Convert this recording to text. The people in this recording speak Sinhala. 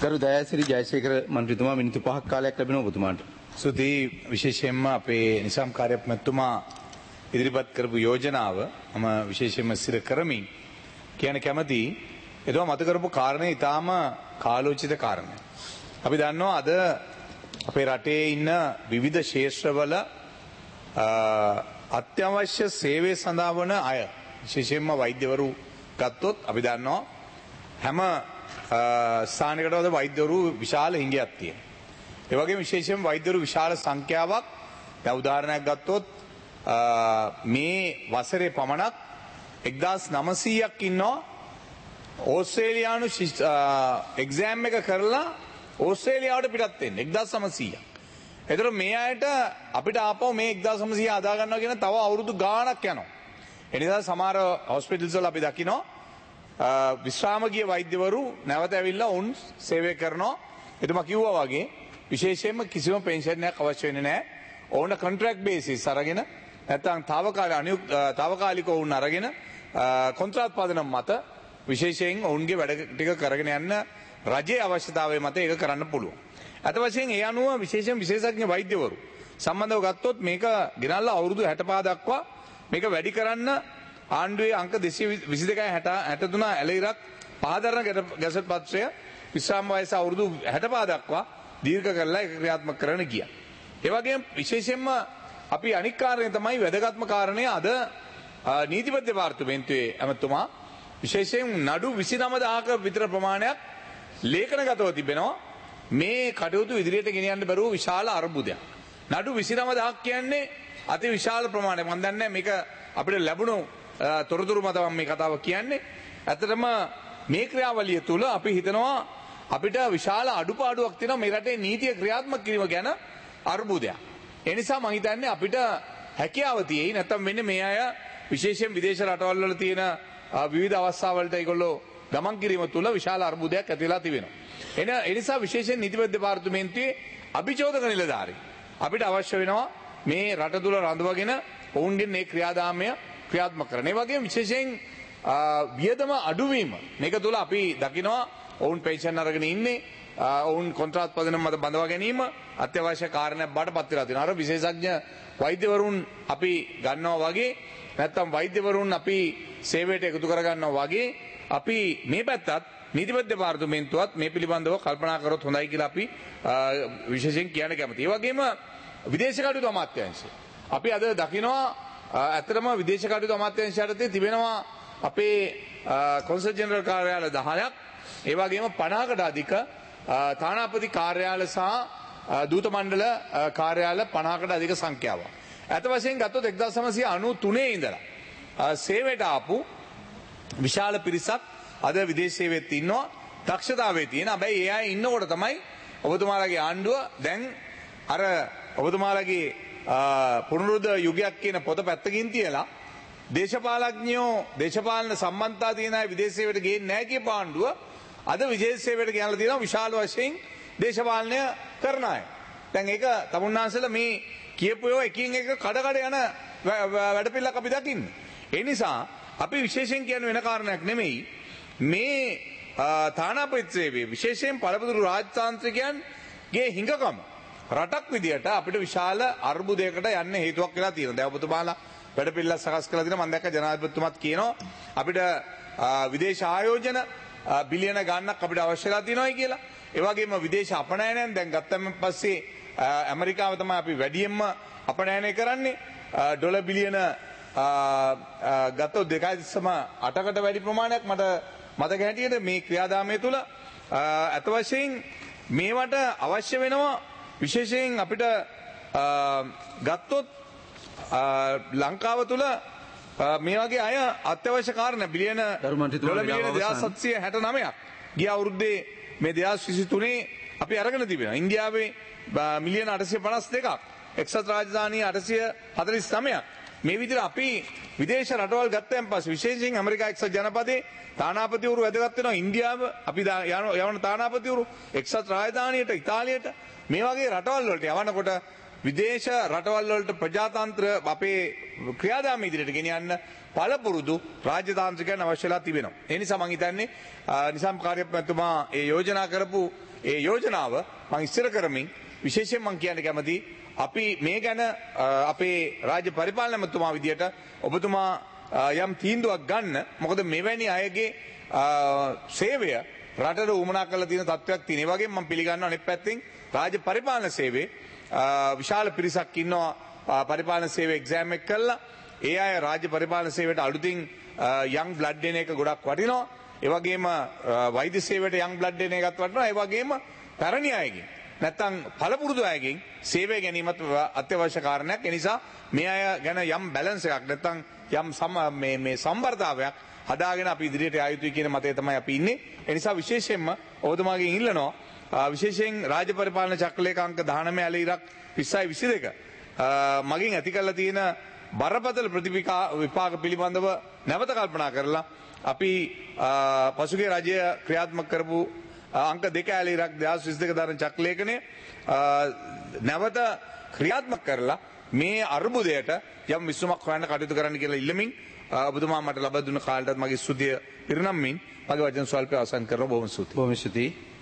ගරු දයාසිරි ජයසේකර මන්ත්‍රීතුමා මිනිත්තු 5ක් කාලයක් ලැබෙනවා ඔබතුමාට. සුදී විශේෂයෙන්ම අපේ නිසම් කාර්යමැතිතුමා ඉදිරිපත් කරපු යෝජනාව මම විශේෂයෙන්ම සිර කරමින් කියන කැමති එතුමා මත කරපු කාරණේ ඊටාම කාලෝචිත කාරණයක්. අපි දන්නවා අද අපේ රටේ ඉන්න විවිධ ක්ෂේත්‍රවල අත්‍යවශ්‍ය සේවය සඳහා වන අය විශේෂයෙන්ම වෛද්‍යවරු ගත්තොත් අපි දන්නවා හැම ස්ථානයකටද වෛද්‍යවරු විශාල හිඟයක් තියෙනවා. ඒ වගේම විශේෂයෙන් වෛද්‍යවරු විශාල සංඛ්‍යාවක් දැන් උදාහරණයක් ගත්තොත් මේ වසරේ පමණක් 1900ක් ඉන්නවා ඕස්ට්‍රේලියානු එක්සෑම් එක කරලා ඕස්ට්‍රේලියාවට පිටත් වෙන්නේ 1900ක්. එතකොට මේ අයට අපිට ආපහු මේ 1900 අදා ගන්නවා කියන තව අවුරුදු ගාණක් යනවා. ඒ නිසා සමහර හොස්පිටල්ස් වල අපි දකිනවා විශ්‍රාම ගිය වෛද්‍යවරු නැවත ඇවිල්ලා උන් සේවය කරනවා. එතුමා කිව්වා වගේ විශේෂයෙන්ම කිසිම පෙන්ෂන් එකක් අවශ්‍ය වෙන්නේ නැහැ. ඕන කොන්ට්‍රැක්ට් බේසිස් අරගෙන නැත්නම් తాවකාලිකව උන් අරගෙන කොන්ත්‍රාත් පදනම මත විශේෂයෙන් ඔවුන්ගේ වැඩ ටික කරගෙන යන්න රජයේ අවශ්‍යතාවය මත ඒක කරන්න පුළුවන්. අත වශයෙන් ඒ අනුව විශේෂයෙන් විශේෂඥ වෛද්‍යවරු සම්බන්ධව ගත්තොත් මේක ගෙනල්ලා අවුරුදු 65 දක්වා මේක වැඩි කරන්න ආණ්ඩුවේ අංක 222/63 ඇලයිරක් පහදරන ගැසට් පත්‍රය විශ්‍රාම වයස අවුරුදු 65 දක්වා දීර්ඝ කරලා ඒක ක්‍රියාත්මක කරන්න ගියා. ඒ වගේම විශේෂයෙන්ම අපි අනික් කාරණේ තමයි වැදගත්ම කාරණේ අද නීතිපති දෙපාර්තමේන්තුවේ ඇමතුමා විශේෂයෙන් නඩු 29000ක විතර ප්‍රමාණයක් ලේඛනගතව තිබෙනවා. මේ කටයුතු ඉදිරියට ගෙනියන්න බැරුව විශාල අර්බුදයක්. නඩු 29000ක් කියන්නේ අති විශාල ප්‍රමාණයක්. මම දන්නේ මේක අපිට ලැබුණු තොරතුරු මත මම මේ කතාව කියන්නේ. ඇත්තටම මේ ක්‍රියාවලිය තුළ අපි හිතනවා අපිට විශාල අඩුපාඩුවක් තියෙනවා මේ රටේ නීතිය ක්‍රියාත්මක කිරීම ගැන අර්බුදයක්. ඒ නිසා මම හිතන්නේ අපිට හැකියාව තියෙයි නැත්නම් වෙන්නේ මේ අය විශේෂයෙන් විදේශ රටවල් වල තියෙන විවිධ අවස්ථාවලට ඒගොල්ලෝ ගමන් කිරීම තුළ විශාල අර්බුදයක් ඇති වෙලා තිබෙනවා. ඒ නිසා විශේෂයෙන් නීතිපති දෙපාර්තමේන්තුවේ අභිචෝදක නිලධාරී අපිට අවශ්‍ය වෙනවා මේ රට තුළ රඳවගෙන ඔවුන්ගේ මේ ක්‍රියාදාමය ක්‍රියාත්මක කරන. ඒ වගේම විශේෂයෙන් වියදම අඩුවීම මේක තුළ අපි දකිනවා ඔවුන් පෙන්ෂන් අරගෙන ඉන්නේ ඔවුන් කොන්ත්‍රාත් පදනම මත බඳවා ගැනීම අත්‍යවශ්‍ය කාරණයක් බවට පත් වෙලා තියෙනවා. අර විශේෂඥ වෛද්‍යවරුන් අපි ගන්නවා වගේ නැත්නම් වෛද්‍යවරුන් අපි සේවයට එකතු කර ගන්නවා වගේ අපි මේ පැත්තත් නීතිපති දෙපාර්තමේන්තුවත් මේ පිළිබඳව කල්පනා කරොත් හොඳයි කියලා අපි විශේෂයෙන් කියන්න කැමතියි. ඒ වගේම විදේශ කටයුතු අමාත්‍යාංශය අපි අද දකිනවා ඇත්තටම විදේශ කටයුතු අමාත්‍යාංශය යටතේ තිබෙනවා අපේ කොන්සල් ජෙනරල් කාර්යාල 10ක් ඒ වගේම 50කට අධික තානාපති කාර්යාල සහ දූත මණ්ඩල කාර්යාල 50කට අධික සංඛ්‍යාවක්. අත වශයෙන් ගත්තොත් 1993 ඉඳලා සේවයට ආපු විශාල පිරිසක් අද විදේශ සේවයේත් ඉන්නවා. දක්ෂතාවයේ තියෙන. හැබැයි ඒ අය ඉන්නකොට තමයි ඔබතුමාලගේ ආණ්ඩුව දැන් අර ඔබතුමාලගේ පුනරුද්ධ යුගයක් කියන පොත පැත්තකින් තියලා දේශපාලන සම්බන්ධතා තියෙන අය විදේශ සේවයට ගේන්නේ නැහැ කියපු ආණ්ඩුව අද විදේශ සේවයට ගෙනල්ලා තියෙනවා විශාල වශයෙන් දේශපාලනය කරන අය. දැන් ඒක තමුන්නාන්සලා මේ කියපු ඒවා එකින් එක කඩ යන වැඩපිළිවෙලක් අපි දකින්නේ. ඒ නිසා අපි විශේෂයෙන් කියන වෙන කාරණයක් නෙමෙයි මේ තානාපති සේවයේ විශේෂයෙන් පළපුදුරු රාජ්‍යතාන්ත්‍රිකයන්ගේ හිඟකම රටක් විදියට අපිට විශාල අර්බුදයකට යන්න හේතුවක් වෙලා තියෙනවා. දැන් ඔබතුමාලා වැඩපිළිවෙල සකස් කරලා තියෙනවා. මම දැක්ක ජනාධිපතිතුමත් කියනවා අපිට විදේශ ආයෝජන බිලියන ගණනක් අපිට අවශ්‍යලා තියෙනවායි කියලා. ඒ වගේම විදේශ අපනයනයන් දැන් ගත්තම පස්සේ ඇමරිකාව තමයි අපි වැඩියෙන්ම අපනයනය කරන්නේ. ඩොලර් බිලියන ගත්තොත් 2.8කට වැඩි ප්‍රමාණයක් මට මතක හැටියට මේ ක්‍රියාදාමය තුළ අත වශයෙන් මේවට අවශ්‍ය වෙනවා විශේෂයෙන් අපිට ගත්තොත් ලංකාව තුළ මේ වගේ අය අත්‍යවශ්‍ය කාරණා බිලියන ඩොලර් බිලියන 2769ක් ගිය අවුරුද්දේ මේ 2023 අපි අරගෙන තිබෙනවා. ඉන්දියාවේ මිලියන 852ක් එක්සත් රාජධානිය 849ක් මේ විදිහට අපි විදේශ රටවල් ගත්තයන් පස්සේ විශේෂයෙන් ඇමරිකා එක්සත් ජනපදයේ තානාපතිවරු වැදගත් වෙනවා. ඉන්දියාව අපි යවන තානාපතිවරු එක්සත් රාජධානියට ඉතාලියට මේ වගේ රටවල් වලට යවනකොට විදේශ රටවල් වලට ප්‍රජාතන්ත්‍ර අපේ ක්‍රියාදාම ඉදිරියට ගෙනියන්න පළපුරුදු රාජ්‍ය තාන්ත්‍රිකයන් අවශ්‍ය වෙලා තිබෙනවා. ඒ නිසා මම හිතන්නේ නිසම් කාර්යපතිතුමා ඒ යෝජනා කරපු ඒ යෝජනාව මම ඉස්සර කරමින් විශේෂයෙන් මම කියන්න කැමති අපි මේ ගැන අපේ රාජ්‍ය පරිපාලන මන්ත්‍රීතුමා විදියට ඔබතුමා යම් තීන්දුවක් ගන්න. මොකද මෙවැනි අයගේ සේවය රටට උමනා කරලා තියෙන තත්ත්වයක් තියෙන. ඒ වගේම මම පිළිගන්නවා අනෙක් පැත්තෙන් රාජ්‍ය පරිපාලන සේවයේ විශාල පිරිසක් ඉන්නවා පරිපාලන සේවය එක්සෑම් එක කළා. ඒ අය රාජ්‍ය පරිපාලන සේවයට අලුතින් යම් බ්ලඩ් දෙන එක ගොඩක් වටිනවා. ඒ වගේම වෛද්‍ය සේවයට යම් බ්ලඩ් දෙන එකත් වටිනවා. ඒ වගේම පැරණි අයගෙන් නැත්නම් පළපුරුදු අයගෙන් සේවය ගැනීමත් අත්‍යවශ්‍ය කාරණයක්. ඒ නිසා මේ අය ගැන යම් බැලන්ස් එකක් නැත්නම් යම් මේ සම්බරතාවයක් හදාගෙන අපි ඉදිරියට යා යුතුයි කියන මතය තමයි අපි ඉන්නේ. ඒ නිසා විශේෂයෙන්ම ඔබතුමාගෙන් ඉල්ලනවා විශේෂයෙන් රාජ්‍ය පරිපාලන චක්‍රලේඛාංක 19 ඇලීරක් 20යි 22 මගින් ඇති කරලා තියෙන බරපතල විපාක පිළිබඳව නැවත කල්පනා කරලා අපි පසුගිය රජය ක්‍රියාත්මක කරපු අංක 2 ඇලීරක් 2022 දරන චක්‍රලේඛනය නැවත ක්‍රියාත්මක කරලා මේ අර්බුදයට යම් විසඳුමක් හොයන්න කටයුතු කරන්න කියලා ඉල්ලමින් ඔබතුමා මට ලබා දුන්න කාලයටත් මගේ ස්තුතිය පිරිනම්මින් මගේ වචන ස්වල්පය අවසන් කරනවා. බොහොම ස්තුතියි. බොහොම ස්තුතියි.